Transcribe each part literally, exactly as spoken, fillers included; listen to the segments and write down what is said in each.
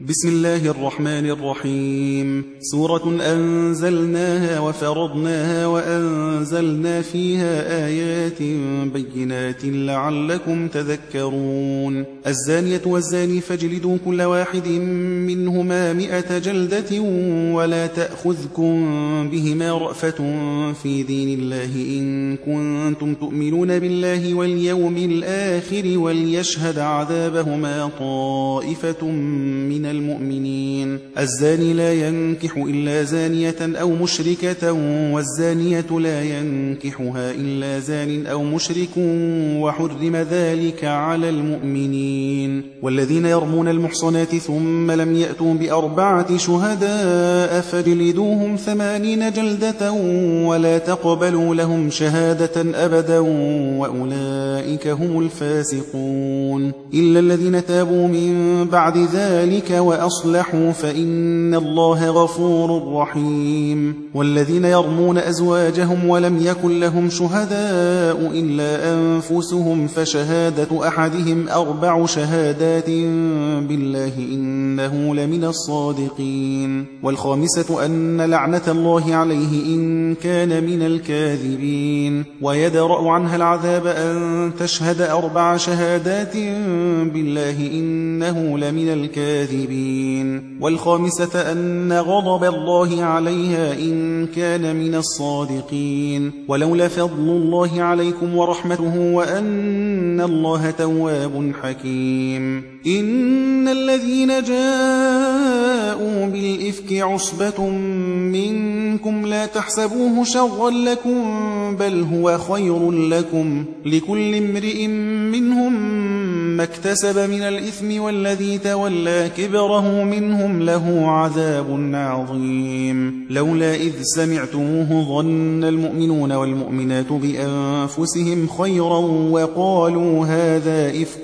بسم الله الرحمن الرحيم. سورة أنزلناها وفرضناها وأنزلنا فيها آيات بينات لعلكم تذكرون. الزانية والزاني فاجلدوا كل واحد منهما مئة جلدة ولا تأخذكم بهما رأفة في دين الله إن كنتم تؤمنون بالله واليوم الآخر وليشهد عذابهما طائفة من المؤمنين. الزاني لا ينكح إلا زانية أو مشركة والزانية لا ينكحها إلا زان أو مشرك وحرم ذلك على المؤمنين. والذين يرمون المحصنات ثم لم يأتوا بأربعة شهداء فاجلدوهم ثمانين جلدة ولا تقبلوا لهم شهادة أبدا وأولئك هم الفاسقون. إلا الذين تابوا من بعد ذلك وأصلحوا فإن الله غفور رحيم. والذين يرمون أزواجهم ولم يكن لهم شهداء إلا أنفسهم فشهادة أحدهم أربع شهادات بالله إنه لمن الصادقين. والخامسة أن لعنة الله عليه إن كان من الكاذبين. ويدرأ عنها العذاب أن تشهد أربع شهادات بالله إنه لمن الكاذبين. والخامسة أن غضب الله عليها إن كان من الصادقين. ولولا فضل الله عليكم ورحمته وأن الله تواب حكيم. إن الذين جاءوا بالإفك عصبة منكم لا تحسبوه شرا لكم بل هو خير لكم لكل امرئ منهم ما اكتسب من الإثم والذي تولى كبره منهم له عذاب عظيم. لولا إذ سمعتموه ظن المؤمنون والمؤمنات بأنفسهم خيرا وقالوا هذا إفك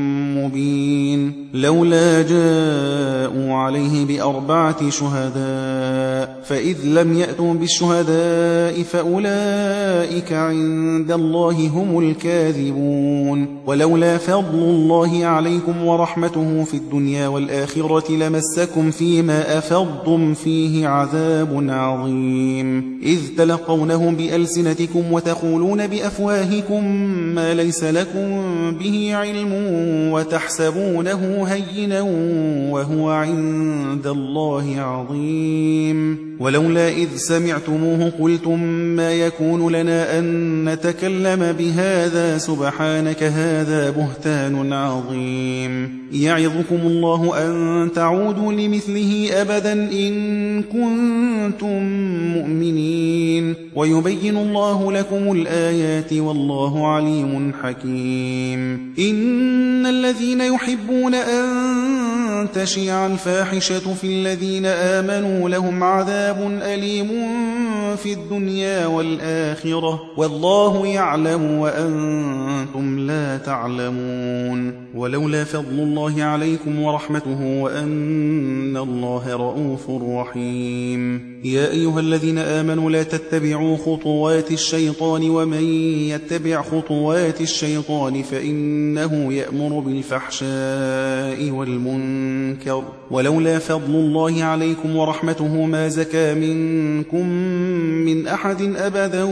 مبين. لولا جاءوا عليه بأربعة شهداء فإذ لم يأتوا بالشهداء فأولئك عند الله هم الكاذبون. ولولا فضل الله عليكم ورحمته في الدنيا والآخرة لمسكم فيما أفضتم فيه عذاب عظيم. إذ تلقونه بألسنتكم وتقولون بأفواهكم ما ليس لكم به علم وتحسبونه هينا وهو عند الله عظيم. ولولا إذ سمعتموه قلتم ما يكون لنا أن نتكلم بهذا سبحانك هذا بهتان عظيم. يعظكم الله أن تعودوا لمثله أبدا إن كنتم مؤمنين. ويبين الله لكم الآيات والله عليم حكيم. إن الذين يحبون أن تشيع الفاحشة في الذين آمنوا لهم عذاب أليم في الدنيا والآخرة والله يعلم وأنتم لا تعلمون. ولولا فضل الله عليكم ورحمته وأن الله رؤوف رحيم. يا أيها الذين آمنوا لا تتبعوا خطوات الشيطان ومن يتبع خطوات الشيطان فإنه يأمر بالفحشاء والمنكر. ولولا فضل الله عليكم ورحمته ما زكى منكم من أحد أبدا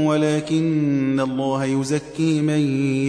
ولكن الله يزكي من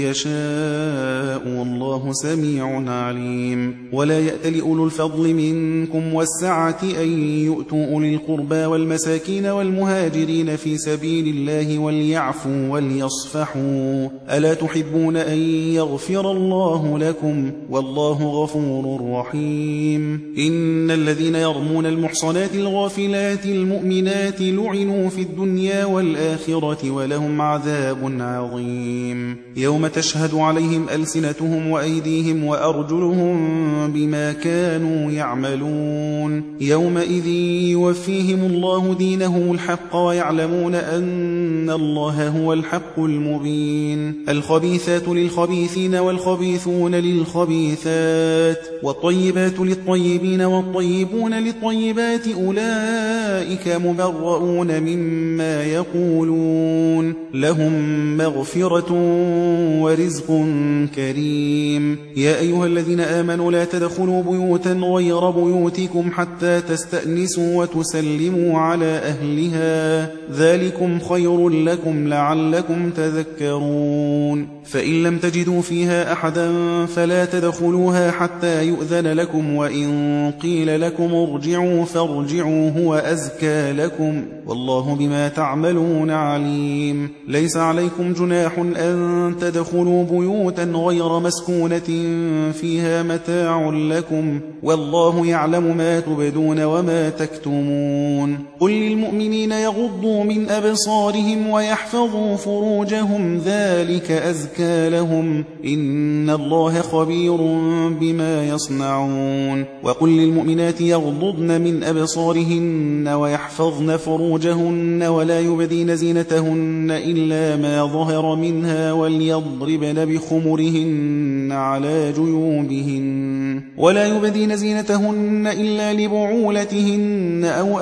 يشاء والله سميع عليم. ولا يأتل أولو الفضل منكم والسعة أن يؤتوا أولي القربى والمساكين والمهاجرين في سبيل الله وليعفوا وليصفحوا ألا تحبون أن يغفر الله لكم والله غفور رحيم. إن الذين يرمون المحصنات الغافلات المؤمنات لعنوا في الدنيا والآخرة ولهم عذاب عظيم. يوم تشهد عليهم ألسنتهم وأيديهم وأرجلهم بما كانوا يعملون. يومئذ يوفيهم الله دينهم الحق ويعلمون أن الله هو الحق المبين. الخبيثات للخبيثين والخبيثون للخبيثات والطيبات للطيبين والطيبون للطيبات أولئك مبرؤون مما يقولون لهم مغفرة ورزق كريم. يا أيها الذين آمنوا لا تدخلوا بيوتا غير بيوتكم حتى تستأنسوا وتسلموا على أهلها ذلكم خير لكم لعلكم تذكرون. فإن لم تجدوا فيها أحدا فلا تدخلوها حتى يؤذن لكم وإن قيل لكم ارجعوا فارجعوا هو أزكى لكم والله بما تعملون عليم. ليس عليكم جناح أن تدخلوا بيوتا غير مسكونة فيها متاع لكم والله يعلم ما تبدون وما تكتمون. قل للمؤمنين يغضوا من أبصارهم ويحفظوا فروجهم ذلك أزكى لهم إن الله خبير بما يصنعون. وقل للمؤمنات يغضضن من أبصارهن ويحفظن فروجهن ولا يبدين زينتهن إلا ما ظهر منها وليضربن بخمرهن على جيوبهن ولا يبدين زينتهن إلا لبعولتهن أو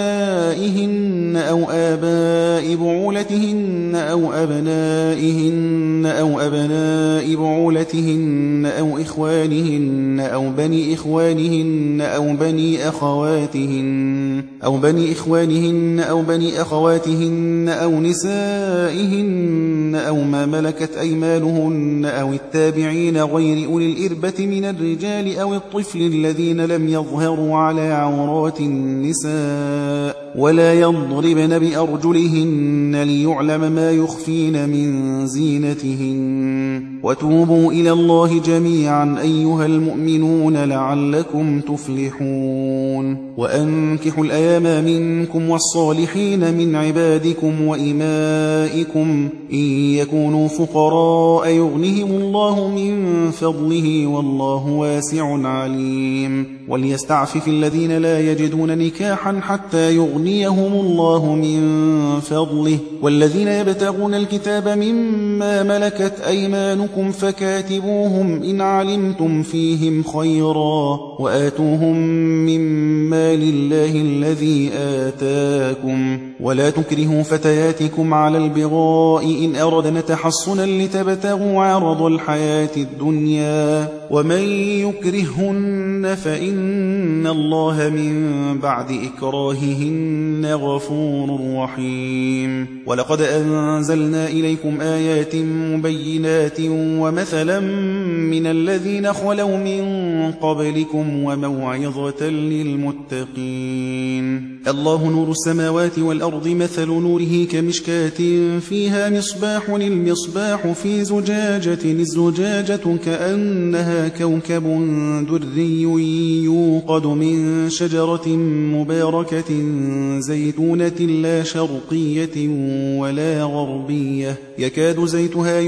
آبائهن أو آباء بعولتهن أو أبنائهن أو أبناء بعولتهن أو إخوانهن أو بني إخوانهن أو بني أخواتهن أو بني إخوانهن أو بني أخواتهن أو نسائهن أو ما ملكت أيمانهن أو التابعين غير أولي الإربة من الرجال أو الطفل الذين لم يظهروا على عورات النساء ولا يضربن بأرجلهن ليعلم ما يخفين من زينتهن. وتوبوا إلى الله جميعا أيها المؤمنون لعلكم تفلحون. وأنكحوا الأيام منكم والصالحين من عبادكم وإمائكم إن يكونوا فقراء يغنهم الله من فضله والله واسع عليم. وليستعفف الذين لا يجدون نكاحا حتى يغنيهم الله من فضله والذين يبتغون الكتاب مما ملكت أيمانكم فكاتبوهم إن علمتم فيهم خيرا وآتوهم مما لله الذي آتاكم ولا تكرهوا فتياتكم على البغاء إن أردنا تحصنا لتبتغوا عرض الحياة الدنيا ومن يكرهن فإن الله من بعد إكراههن غفور رحيم. ولقد أنزلنا إليكم آيات مبينات ومثلا من الذين خلوا من قبلكم وموعظة للمتقين. الله نور السماوات والأرض مثل نوره كمشكاة فيها مصباح المصباح في زجاجة الزجاجة كأنها كوكب دري يوقد من شجرة مباركة زيتونة لا شرقية ولا غربية يكاد زيتها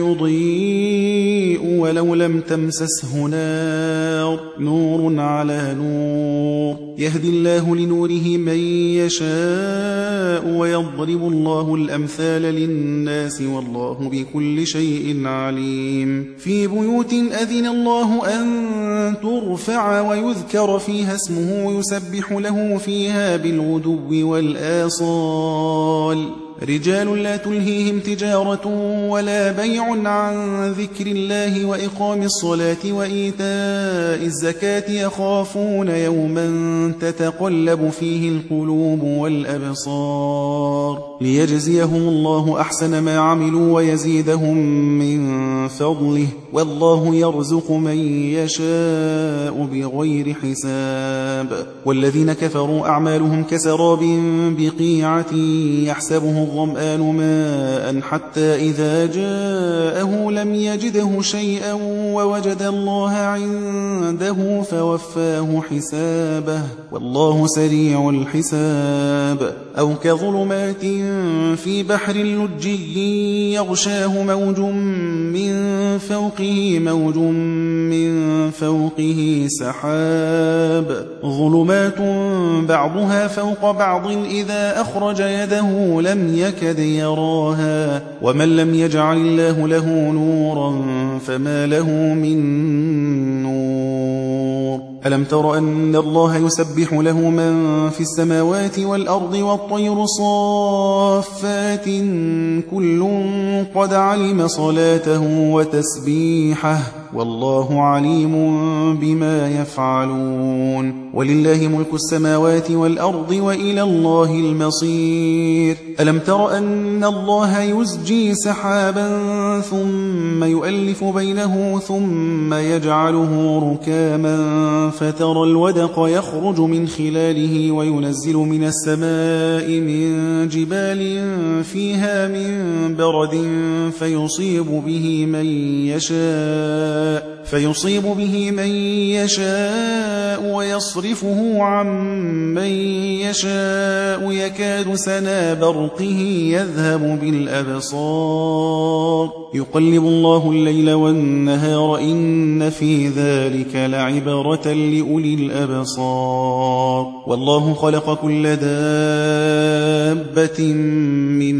يضيء ولو لم تمسسه نار نور على نور يهدي الله لنوره من يشاء ويضرب الله الأمثال للناس والله بكل شيء عليم. في بيوت أذن الله أن ترفع ويذكر فيها اسمه يسبح له فيها بالغدو والآصال رجال لا تلهيهم تجارة ولا بيع عن ذكر الله وإقام الصلاة وإيتاء الزكاة يخافون يوما تتقلب فيه القلوب والأبصار ليجزيهم الله أحسن ما عملوا ويزيدهم من فضله والله يرزق من يشاء بغير حساب. والذين كفروا أعمالهم كسراب بقيعة يحسبه الظمآن ماء حتى إذا جاءه لم يجده شيئا ووجد الله عنده فوفاه حسابه والله سريع الحساب. أو كظلمات في بحر لجي يغشاه موج من فوقه موج من فوقه سحاب ظلمات ظلمات بعضها فوق بعض إذا أخرج يده لم يكد يراها ومن لم يجعل الله له نورا فما له من نور ألم تر أن الله يسبح له من في السماوات والأرض والطير صافات كل قد علم صلاته وتسبيحه والله عليم بما يفعلون ولله ملك السماوات والأرض وإلى الله المصير ألم تر أن الله يزجي سحابا ثم يؤلف بينه ثم يجعله ركاما فترى الودق يخرج من خلاله وينزل من السماء من جبال فيها من برد فيصيب به من يشاء فيصيب به من يشاء ويصرفه عن من يشاء يكاد سنا برقه يذهب بالأبصار يقلب الله الليل والنهار إن في ذلك لعبرة لأولي الأبصار والله خلق كل دابة من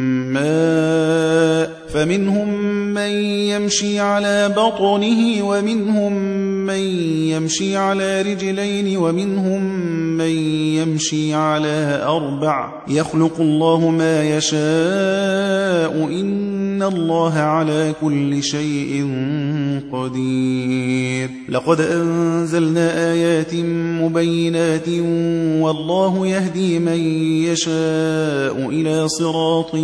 ماء فمنهم من يمشي على بطنه ومنهم من يمشي على رجلين ومنهم من يمشي على أربع يخلق الله ما يشاء إن الله على كل شيء قدير لقد أنزلنا آيات مبينات والله يهدي من يشاء إلى صراط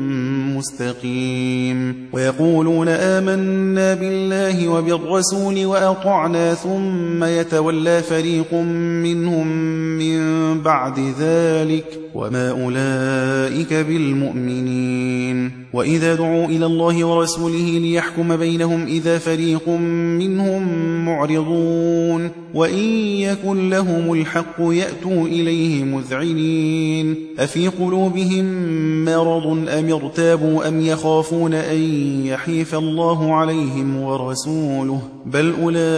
مستقيم ويقولون آمنا بالله وبالرسول وأطعنا ثم يتولى فريق منهم من بعد ذلك وما أولئك بالمؤمنين وإذا دعوا إلى الله ورسوله ليحكم بينهم إذا فريق منهم معرضون وإن يكن لهم الحق يأتوا إليه مذعنين أفي قلوبهم مرض أم ارتابوا أم يخافون أن يحيف الله عليهم ورسوله بل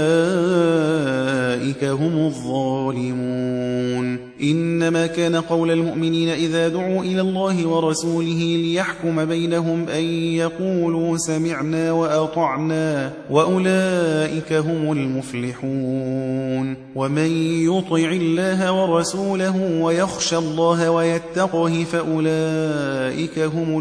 أولئك هم الظالمون إنما كان قول المؤمنين إذا دعوا إلى الله ورسوله ليحكم بينهم أن يقولوا سمعنا وأطعنا وأولئك هم المفلحون ومن يطع الله ورسوله ويخشى الله ويتقه فأولئك هم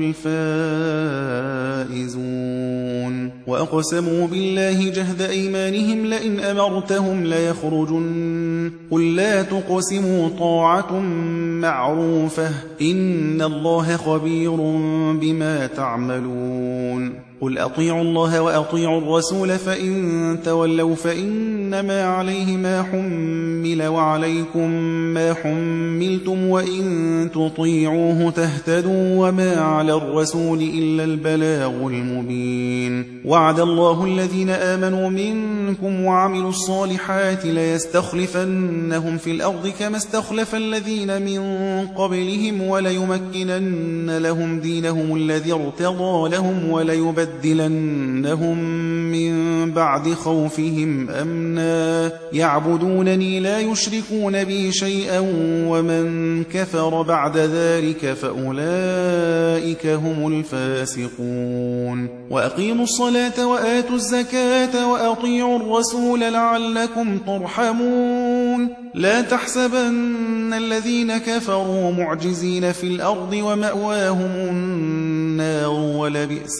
الفائزون وأقسموا بالله جهد أيمانهم لئن أمرتهم ليخرجن قل لا تقسموا طاعة معروفة إن الله خبير بما تعملون قل أطيعوا الله وأطيعوا الرسول فإن تولوا فإنما عليه ما حمل وعليكم ما حملتم وإن تطيعوه تهتدوا وما على الرسول إلا البلاغ المبين وعد الله الذين آمنوا منكم وعملوا الصالحات ليستخلفنهم في الأرض كما استخلف الذين من قبلهم وليمكنن لهم دينهم الذي ارتضى لهم وليبدلنهم لَنُبَدِّلَنَّهُم مِّن بَعْدِ خَوْفِهِمْ أَمْنًا يَعْبُدُونَنِي لَا يُشْرِكُونَ بِي شَيْئًا وَمَن كَفَرَ بَعْدَ ذَلِكَ فَأُولَئِكَ هُمُ الْفَاسِقُونَ وَأَقِيمُوا الصَّلَاةَ وَآتُوا الزَّكَاةَ وَأَطِيعُوا الرَّسُولَ لَعَلَّكُمْ تُرْحَمُونَ لا تحسبن الذين كفروا معجزين في الأرض ومأواهم النار ولبئس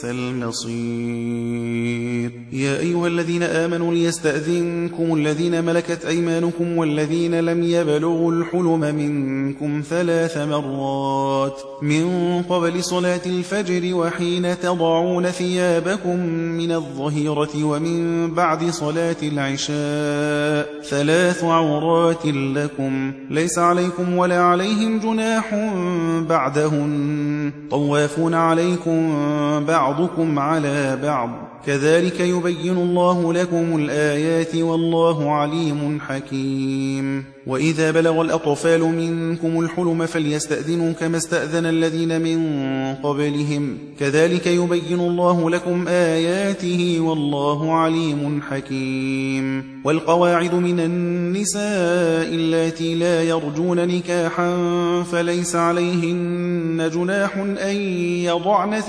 المصير يا أيها الذين آمنوا ليستأذنكم الذين ملكت أيمانكم والذين لم يبلغوا الحلم منكم ثلاث مرات من قبل صلاة الفجر وحين تضعون ثيابكم من الظهيرة ومن بعد صلاة العشاء ثلاث عورات لكم ليس عليكم ولا عليهم جناح بعدهن طوافون عليكم عليكم بعضكم على بعض كذلك يبين الله لكم الآيات والله عليم حكيم وإذا بلغ الأطفال منكم الحلم فليستأذنوا كما استأذن الذين من قبلهم كذلك يبين الله لكم آياته والله عليم حكيم والقواعد من النساء اللاتي لا يرجون نكاحا فليس عليهن جناح أن يضعن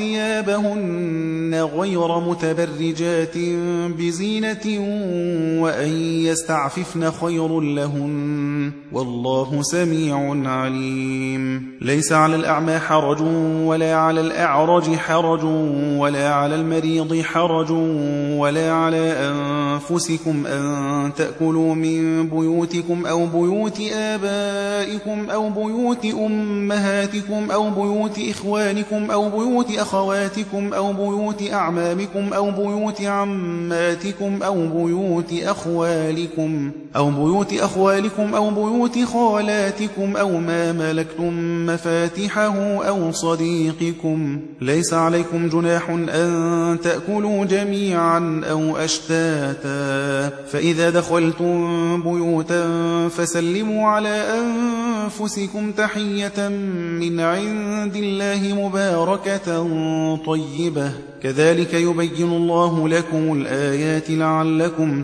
ثيابهن غير متبرجات بزينة وأن يستعففن خير لهن والله سميع عليم ليس على الأعمى حرج ولا على الأعرج حرج ولا على المريض حرج ولا على أنفسكم أن تأكلوا من بيوتكم أو بيوت آبائكم أو بيوت أمهاتكم أو بيوت إخوانكم أو بيوت أخواتكم أو بيوت أعمامكم أو بيوت عماتكم أو بيوت أخوالكم أو بيوت أخوالكم أو بيوت خالاتكم أو ما ملكتم مفاتحه أو صديقكم ليس عليكم جناح أن تأكلوا جميعا أو أشتاتا فإذا دخلتم بيوتا فسلموا على أنفسكم تحية من عند الله مباركة طيبة كذلك يبين الله لكم الآيات لعلكم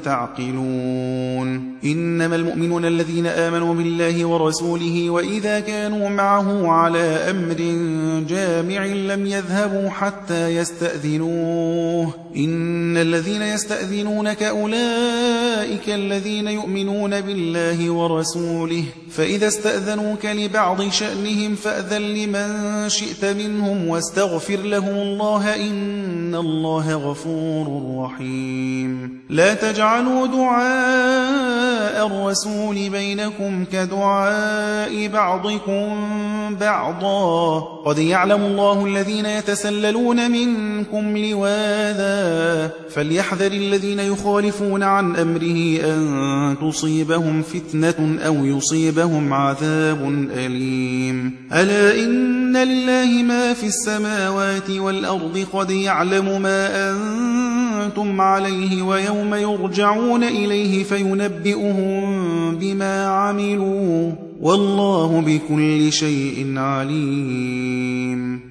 تعقلون إنما المؤمنون الذين آمنوا بالله ورسوله وإذا كانوا معه على أمر جامع لم يذهبوا حتى يستأذنوه إن الذين يستأذنونك أولئك الذين يؤمنون بالله ورسوله فإذا استأذنوك لبعض شأنهم فأذن لمن شئت منهم واستغفر لهم الله إن الله غفور رحيم لا تجعلوا دعاء الرسول بينكم كدعاء بعضكم بعضا قد يعلم الله الذين يتسللون منكم لواذا فليحذر الذين يخالفون عن أمره أن تصيبهم فتنة أو يصيبهم عذاب أليم ألا إن لله ما في السماوات والأرض قد يعلم ما أنتم عليه ويوم يرجعون إليه فينبئهم بما عملوا والله بكل شيء عليم